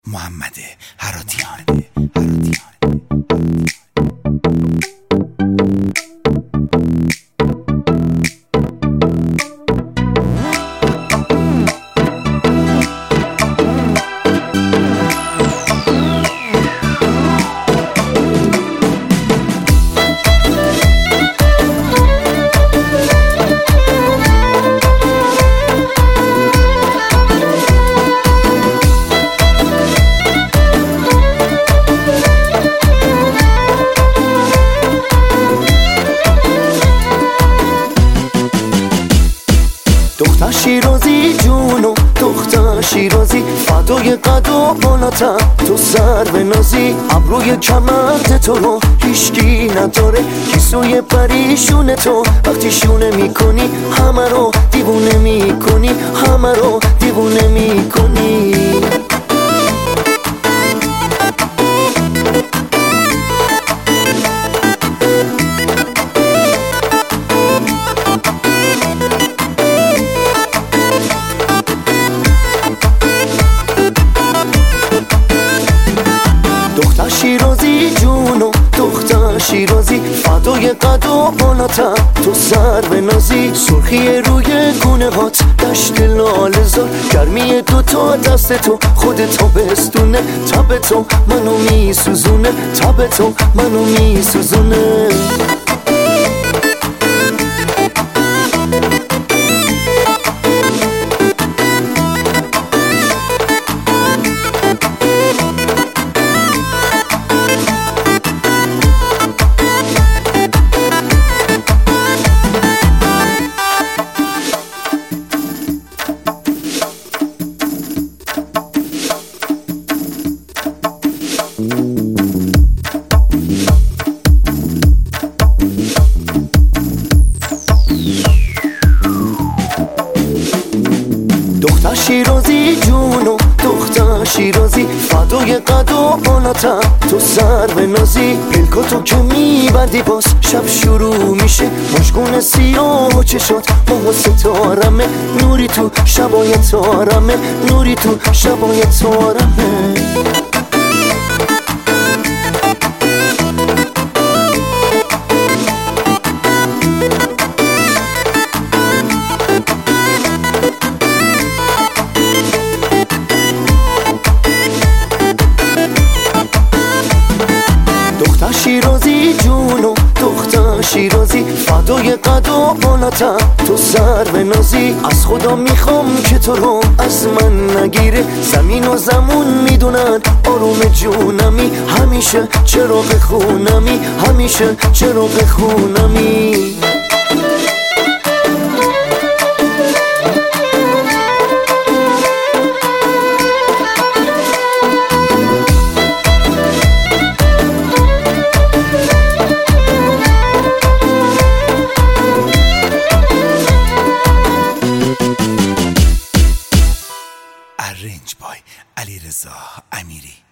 محمد هراتیان. دختر شیرازی جونو دختر شیرازی فدای قد و بالاتر تو سر به نازی ابروی کمرد تو رو هیشکی نداره کیسوی پریشون تو وقتی شونه میکنی همه رو دیوونه میکنی همه رو دیوونه میکنی دختر شیرازی جونو دختر شیرازی فدای قد و بالاتر تو سر به نازی سرخی روی گونه هات دشت لال زار گرمی دوتا دست تو خودتو بستونه تب تو منو میسوزونه تب تو منو میسوزونه دختر شیرازی جونو دختر شیرازی فدای قد و بالاتر تو سر به نازی پلکاتو که میبردی باز شب شروع میشه مشکون سیاه و چشات ماه ستارمه نوری تو شبای تارمه نوری تو شبای تارمه دختر شیرازی جونو دختر شیرازی فدای قد و بالاتر تو سر به نازی از خدا میخوام که تو رو از من نگیره زمین و زمون میدونن آروم جونمی همیشه چراغ خونمی همیشه چراغ خونمی ارنج بای علیرضا امیری.